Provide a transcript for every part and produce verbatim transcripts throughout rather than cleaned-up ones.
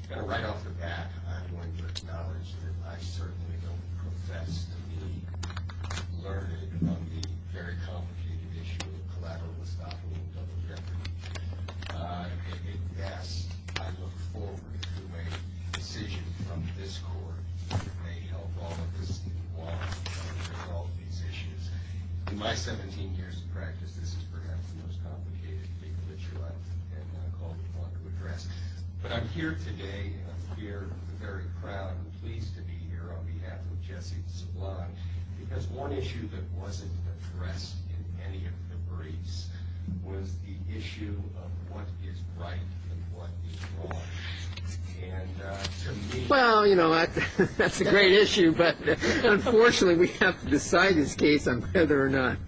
kind of right off the bat, I'm going to acknowledge that I certainly don't profess to be learned on the very complicated issue of collateral estoppel and double jeopardy. Uh, at, at best, I look forward to a decision from this court that may help all of us involved to resolve these issues. In my seventeen years of practice, this is perhaps the most complicated legal issue I've been uh, called upon to address. But I'm here today, and I'm here very proud and pleased to be here on behalf of Jesse Sablon, because one issue that wasn't addressed in any of the briefs was the issue of what is right and what is wrong. And uh, to me... Well, you know, that, that's a great issue, but unfortunately we have to decide this case on whether or not...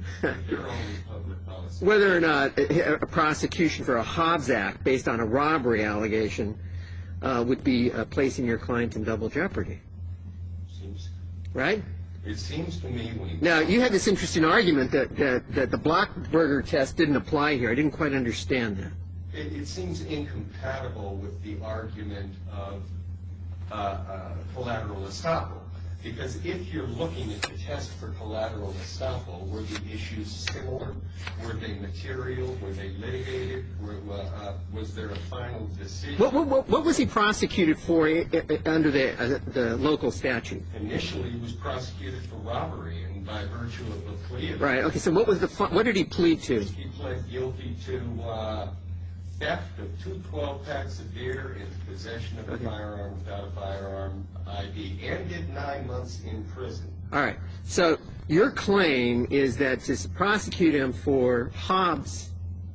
whether or not a, a prosecution for a Hobbs Act based on a robbery allegation uh, would be uh, placing your client in double jeopardy. Seems, right? It seems to me when you... Now, you had this interesting argument that, that, that the Blockberger test didn't apply here. I didn't quite understand that. It, it seems incompatible with the argument of uh, uh, collateral estoppel. Because if you're looking at the test for collateral estoppel, were the issues similar? Were they material? Were they litigated? Were, uh, was there a final decision? What, what, what was he prosecuted for under the, uh, the local statute? Initially, he was prosecuted for robbery, and by virtue of a plea... Right. Okay. So what was the what did he plead to? He pled guilty to uh, theft of two twelve packs of beer and possession of a okay. firearm without a firearm I D, and did nine months in prison. All right. So your claim is that to prosecute him for Hobbs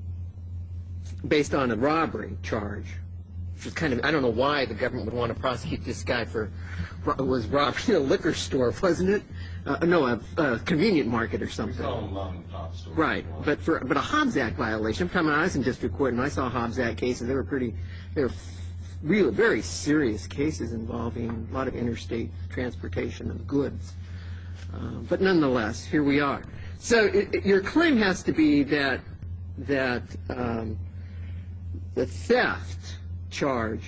based on a robbery charge, which is kind of, I don't know why the government would want to prosecute this guy for, was robbing a liquor store, wasn't it? Uh, no, a, a convenient market or something. We call them mom and pop stores. Right, but for but a Hobbs Act violation. I'm coming. I was in district court and I saw Hobbs Act cases. They were pretty, they were really very serious cases involving a lot of interstate transportation of goods. Uh, but nonetheless, here we are. So it, it, your claim has to be that that um, the theft charge.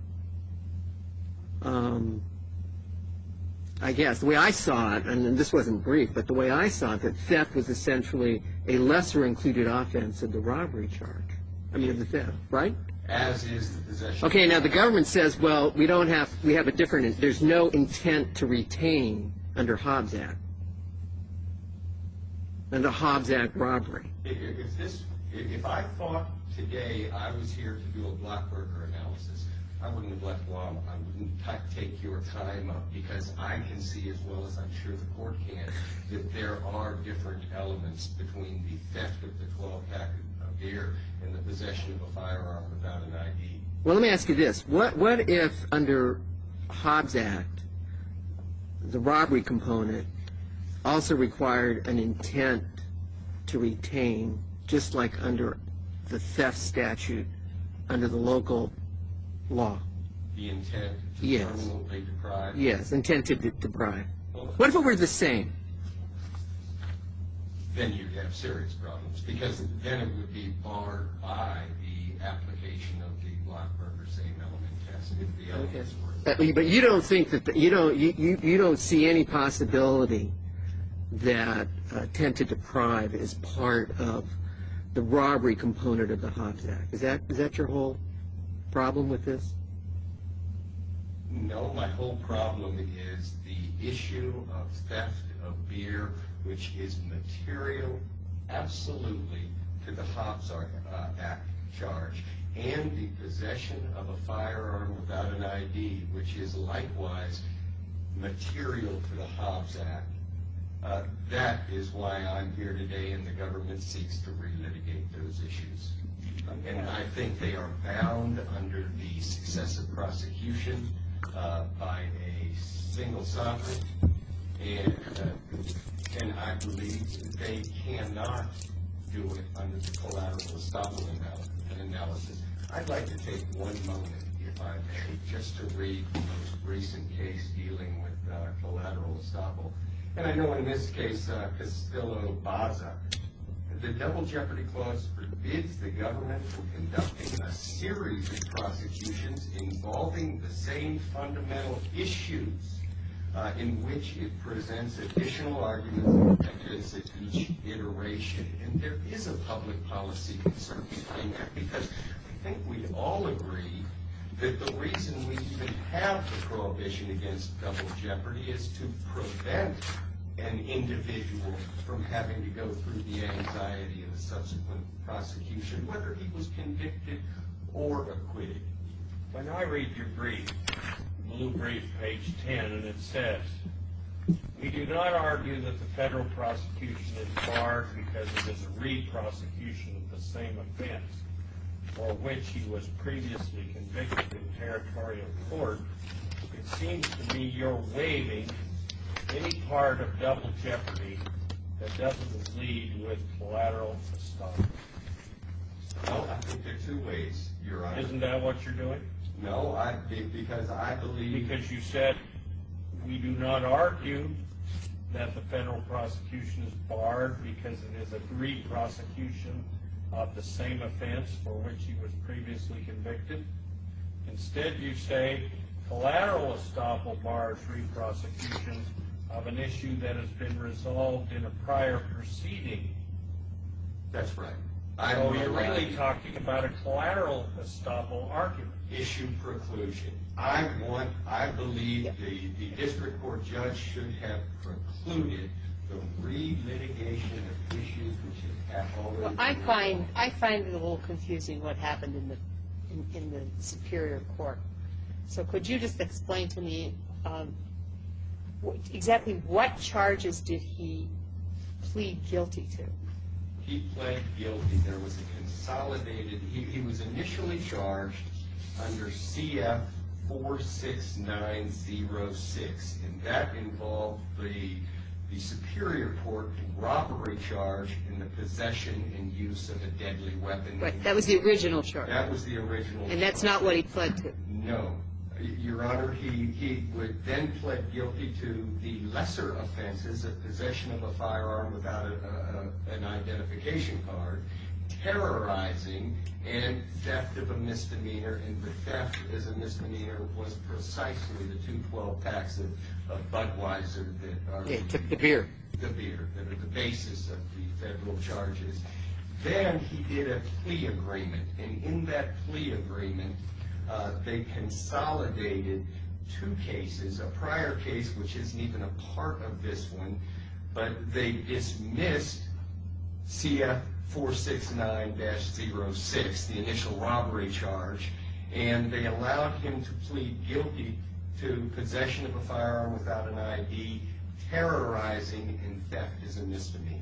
Um, I guess, the way I saw it, and this wasn't brief, but the way I saw it, that theft was essentially a lesser included offense of the robbery charge. I mean, of the theft, right? As is the possession. Okay, now the government says, well, we don't have, we have a different, there's no intent to retain under Hobbs Act. Under Hobbs Act robbery. If, if this, if I thought today I was here to do a Blockberger analysis, I wouldn't have left long. I wouldn't take your time up because I can see as well as I'm sure the court can that there are different elements between the theft of the twelve pack of beer and the possession of a firearm without an I D. Well, let me ask you this. What, what if under Hobbs Act, the robbery component also required an intent to retain, just like under the theft statute under the local law? The intent to yes. permanently deprive? Yes, intent to de deprive. Well, what if it were the same? Then you'd have serious problems, because then it would be barred by the application of the Blockberger same element test if the elements okay. were. But you don't think that the, you don't you, you, you don't see any possibility that uh, intent to deprive is part of the robbery component of the Hobbs Act. Is that is that your whole problem with this? No, my whole problem is the issue of theft of beer, which is material absolutely to the Hobbs uh, Act charge, and the possession of a firearm without an I D, which is likewise material to the Hobbs Act. Uh, that is why I'm here today, and the government seeks to relitigate those issues. And I think they are bound under the successive prosecution uh, by a single sovereign, and, uh, and I believe that they cannot do it under the collateral estoppel analysis. I'd like to take one moment, if I may, just to read the most recent case dealing with uh, collateral estoppel. And I know in this case, uh, Castillo-Baza, the double jeopardy clause forbids the government from conducting a series of prosecutions involving involving the same fundamental issues uh, in which it presents additional arguments against each iteration. And there is a public policy concern behind that, because I think we all agree that the reason we even have the prohibition against double jeopardy is to prevent an individual from having to go through the anxiety of a subsequent prosecution, whether he was convicted or acquitted. When I read your brief, blue brief, page ten, and it says, we do not argue that the federal prosecution is barred because it is a re-prosecution of the same offense for which he was previously convicted in territorial court. It seems to me you're waiving any part of double jeopardy that doesn't lead with collateral estoppel. No, I think there are two ways, Your Honor. Isn't that what you're doing? No, I, because I believe... Because you said we do not argue that the federal prosecution is barred because it is a re-prosecution of the same offense for which he was previously convicted. Instead, you say collateral estoppel bars re-prosecution of an issue that has been resolved in a prior proceeding. That's right. So you're really talking about a collateral estoppel argument. Issue preclusion. I want, I believe the, the district court judge should have precluded the re-litigation of issues which have already Well, been I resolved. find I find it a little confusing what happened in the in, in the Superior Court. So could you just explain to me um, what, exactly what charges did he plead guilty to? He pled guilty. There was a consolidated, he, he was initially charged under C F four six nine zero six, and that involved the the Superior Court robbery charge in the possession and use of a deadly weapon. Right, that was the original charge. That was the original And that's charge. not what he pled to. No. Your Honor, he, he would then pled guilty to the lesser offenses of possession of a firearm without a, a, an identification card, terrorizing, and theft of a misdemeanor. And the theft as a misdemeanor was precisely the two twelve packs of, of Budweiser that are Yeah, took the beer. the beer, that are the basis of the federal charges. Then he did a plea agreement, and in that plea agreement, uh, they consolidated two cases, a prior case which isn't even a part of this one, but they dismissed C F four six nine dash zero six, the initial robbery charge, and they allowed him to plead guilty to possession of a firearm without an I D, terrorizing, and theft as a misdemeanor.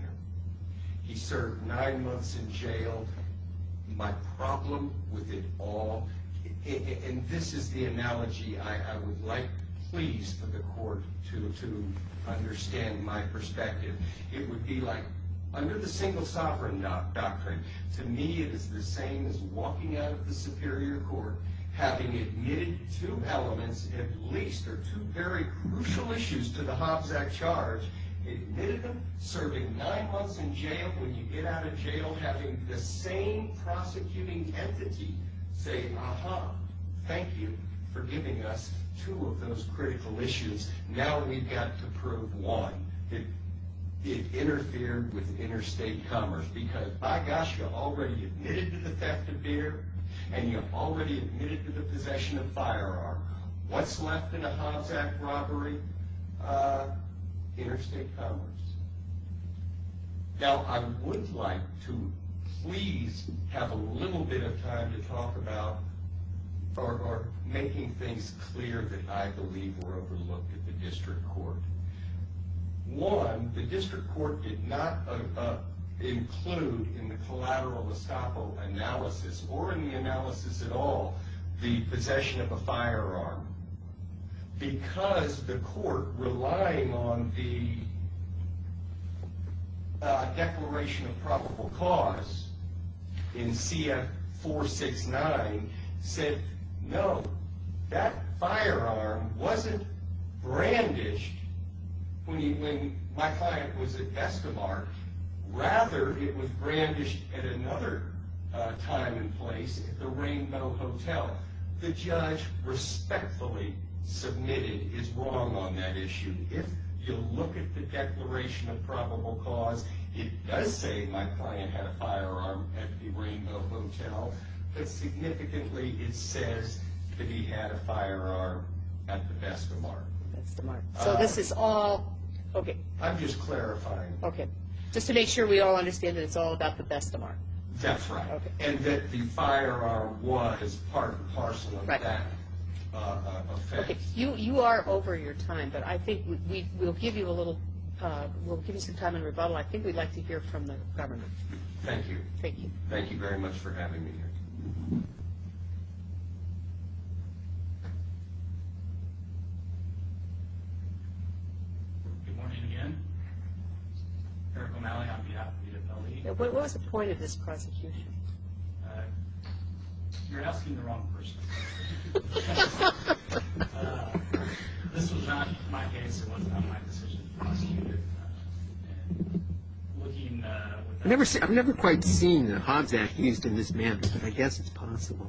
He served nine months in jail. My problem with it all, and this is the analogy I, I would like, please, for the court to, to understand my perspective. It would be like, under the single sovereign doc doctrine, to me it is the same as walking out of the Superior Court, having admitted two elements, at least, or two very crucial issues to the Hobbs Act charge, admitted them, serving nine months in jail. When you get out of jail, having the same prosecuting entity say, aha, thank you for giving us two of those critical issues. Now we've got to prove one. It, it interfered with interstate commerce, because, by gosh, you already admitted to the theft of beer, and you already admitted to the possession of firearm. What's left in a Hobbs Act robbery? Uh, interstate commerce. Now, I would like to please have a little bit of time to talk about, or, or making things clear that I believe were overlooked at the district court. One, the district court did not uh, uh, include in the collateral estoppel analysis, or in the analysis at all, the possession of a firearm, because the court, relying on the uh, declaration of probable cause in C F four six nine, said, no, that firearm wasn't brandished when, he, when my client was at Estamar. Rather, it was brandished at another uh, time and place at the Rainbow Hotel. the judge respectfully submitted is wrong on that issue. If you look at the declaration of probable cause, it does say my client had a firearm at the Rainbow Hotel, but significantly it says that he had a firearm at the Bestamar. That's the mark. So this is all, okay, I'm just clarifying. okay. Just to make sure we all understand that it's all about the Bestamar. That's right. Okay. And that the firearm was part and parcel of Right. that uh, uh, offense. Okay, you, you are over your time, but I think we- we, we'll give you a little, uh, we'll give you some time in rebuttal. I think we'd like to hear from the government. Thank you. Thank you. Thank you very much for having me here. Good morning again. Eric O'Malley on behalf of the appellee. Now, What, what was the point of this prosecution? Uh, You're asking the wrong person. Uh, This was not my case. It was not my decision to prosecute it. Uh, and Looking uh, with that. I've never, se- I've never quite seen the Hobbs Act used in this manner, but I guess it's possible.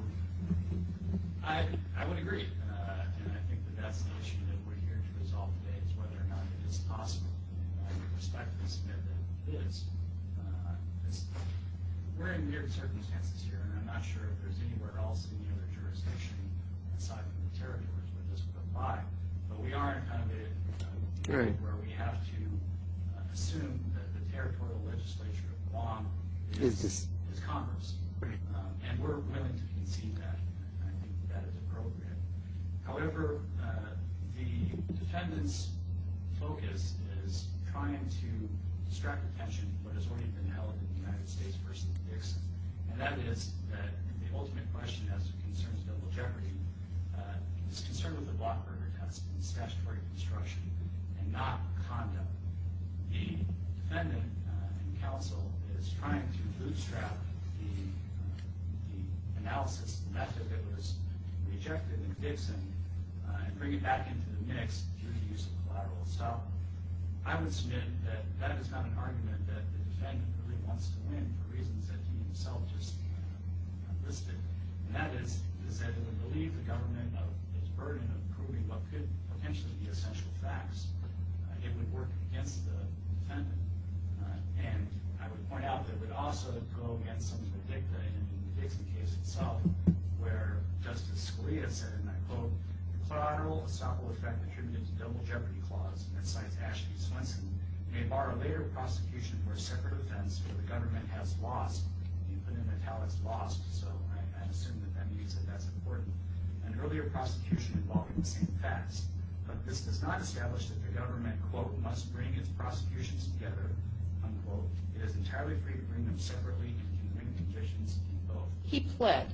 I, I would agree, uh, and I think that that's the issue that we're here to resolve today, is whether or not it is possible. And I would respectfully submit that it is. Uh, it's, we're in weird circumstances here, and I'm not sure if there's anywhere else in any other jurisdiction aside from the territories where this would apply. But we are in kind of a, uh, Right. where we have to uh, assume that the territorial legislature of Guam Is is, this- is Congress. Right. Um, and we're willing to concede that. I think that is appropriate. However, uh, the defendant's focus is trying to distract attention from what has already been held in the United States versus Dixon. And that is that the ultimate question as it concerns double jeopardy uh, is concerned with the Blockberger test and statutory construction and not conduct. The defendant uh, and counsel is trying to bootstrap the, uh, the analysis method that was rejected in Dixon uh, and bring it back into the mix through the use of collateral estoppel. I would submit that that is not an argument that the defendant really wants to win for reasons that he himself just uh, listed. And that is, is that it would relieve the government of its burden of proving what could potentially be essential facts. Uh, it would work against the defendant. Uh, and I would point out that it would also go against some of the dicta in the Dixon case itself, where Justice Scalia said, and I quote, "The collateral estoppel effect attributed to double jeopardy clause," and it cites Ashby Swenson, "may bar a later prosecution for a separate offense where the government has lost." You put in italics lost, so I, I assume that that means that that's important. An earlier prosecution involving the same facts. But this does not establish that the government, quote, "must bring its prosecutions together," unquote. It is entirely free to bring them separately and can bring convictions in both. He pled,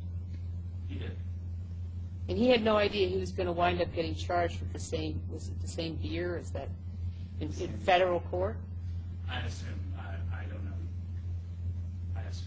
He did. and he had no idea he was going to wind up getting charged with the same, was it the same beer? Is that in, in federal court? I assume. I, I don't know. I assume.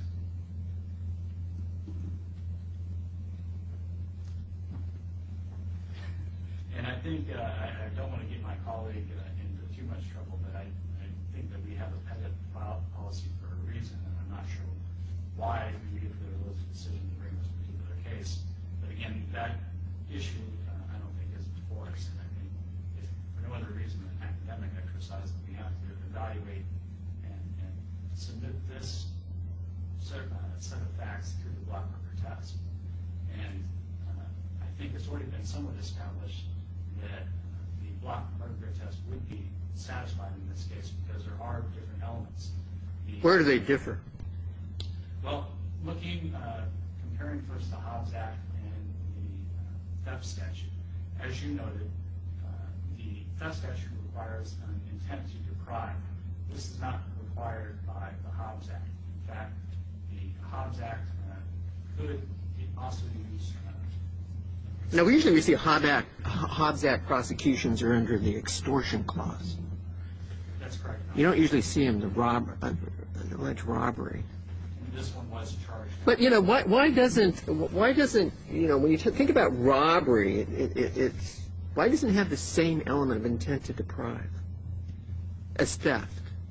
And I think, uh, I, I don't want to get my colleague uh, into too much trouble, but I, I think that we have a pettit file policy for a reason, and I'm not sure why we get the decision to bring this particular case. But again, that issue, uh, I don't think is before us, and I think if for no other reason than academic exercise, that we have to evaluate and, and submit this set, uh, set of facts through the Blockberger test. And uh, I think it's already been somewhat established that uh, the Blockberger test would be satisfied in this case because there are different elements. The, Where do they differ? Well, looking, uh, comparing first the Hobbs Act and the uh, theft statute, as you noted, uh, the theft statute requires an intent to deprive. This is not required by the Hobbs Act. In fact, the Hobbs Act uh, could also use. Uh, Now, we usually we see Hobbs Act, Hobbs Act prosecutions are under the extortion clause. That's correct. You don't usually see them the rob, uh, alleged robbery. And this one was charged. But you know, why why doesn't why doesn't you know when you t- think about robbery, it, it, it, it's why doesn't it have the same element of intent to deprive as theft?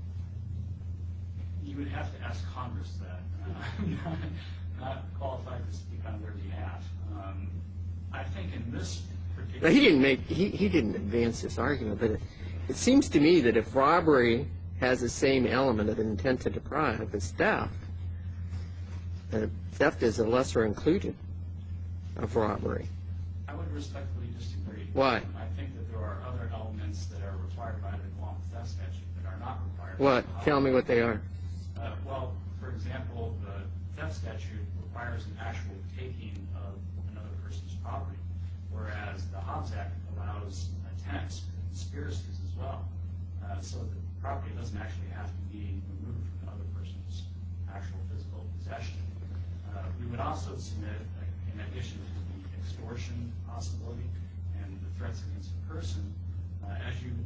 You would have to ask Congress that. Uh, I'm not, not qualified to speak on their behalf. Um, I think in this particular... Now, he didn't make, he, he didn't advance this argument, but it, it seems to me that if robbery has the same element of intent to deprive as theft, then theft is a lesser included of robbery. I would respectfully disagree. Why? I think that there are other elements that are required by the Guam theft statute that are not required. What? by the Tell me what they are. Uh, well, for example, the theft statute requires an actual taking of another person's property, whereas the Hobbs Act allows attempts, conspiracies as well. Uh, so the property doesn't actually have to be removed from the other person's actual physical possession. Uh, we would also submit, uh, in addition to the extortion possibility and the threats against the person, uh, as you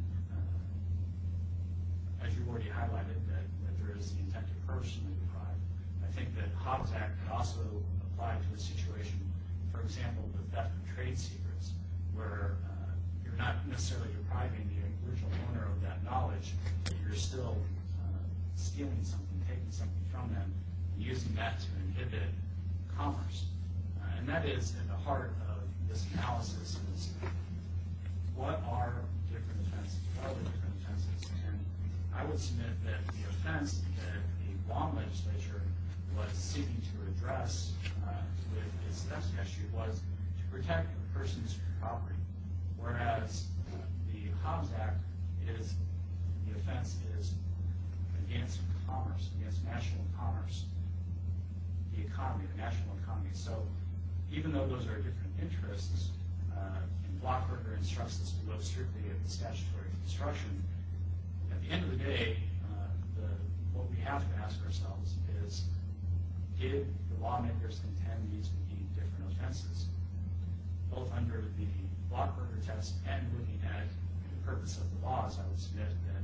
uh, as you already highlighted, that, that there is the intent to personally deprive. I think that Hobbs Act could also apply to a situation, for example, the theft of trade secrets, where uh, you're not necessarily depriving the original owner of that knowledge, but you're still uh, stealing something, taking something from them, and using that to inhibit commerce. Uh, and that is at the heart of this analysis is what are different offenses, what are the different offenses? And I would submit that the offense that the Guam legislature was seeking to address uh, with its theft statute was to protect the person's property, whereas uh, the Hobbs Act is, the offense is against commerce, against national commerce, the economy, the national economy. So even though those are different interests, uh, and Blockberger instructs us to look strictly at the statutory construction, at the end of the day, uh, the, what we have to ask ourselves is, did the lawmakers intend these to be different offenses? Both under the Blockberger test and looking at the purpose of the laws, I would submit that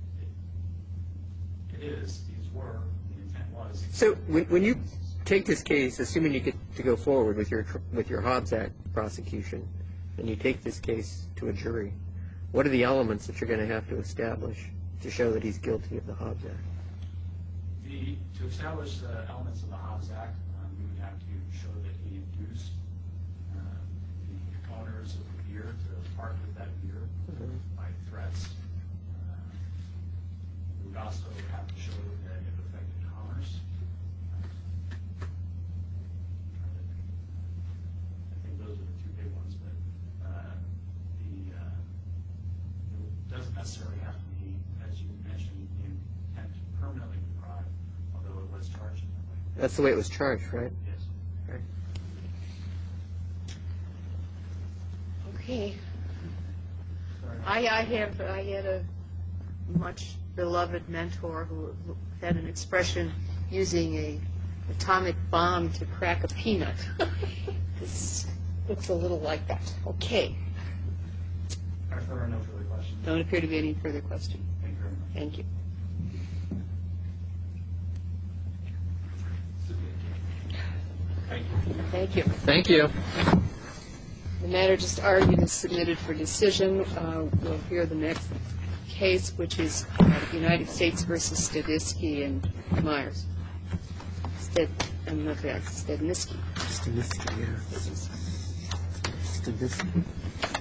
it, it is, these were, the intent was. So when, when you take this case, assuming you get to go forward with your tr- with your Hobbs Act prosecution, and you take this case to a jury, what are the elements that you're going to have to establish to show that he's guilty of the Hobbs Act? The, to establish the elements of the Hobbs Act, um, we would have to show that he induced uh, the owners of the beer to part with that beer Mhm. by threats. Uh, we would also have to show that it affected commerce. Uh, I think those are the two big ones, but uh, the uh, it doesn't necessarily have to be, as you mentioned, the intent to permanently deprive, although it was charged in that way. That's the way it was charged, right? Yes. Right. Okay. Sorry. I, I have, I had a much beloved mentor who who had an expression using a atomic bomb to crack a peanut. This looks a little like that. Okay. If there are no further questions, Don't appear to be any further questions. thank you very much. Thank you. Thank you. Thank you. Thank you. The matter just argued is submitted for decision. Uh, We'll hear the next case, which is uh, United States versus Stadisky and Myers. Sted, I'm not bad, Stednisky. Stanisky, yeah. Stanisky.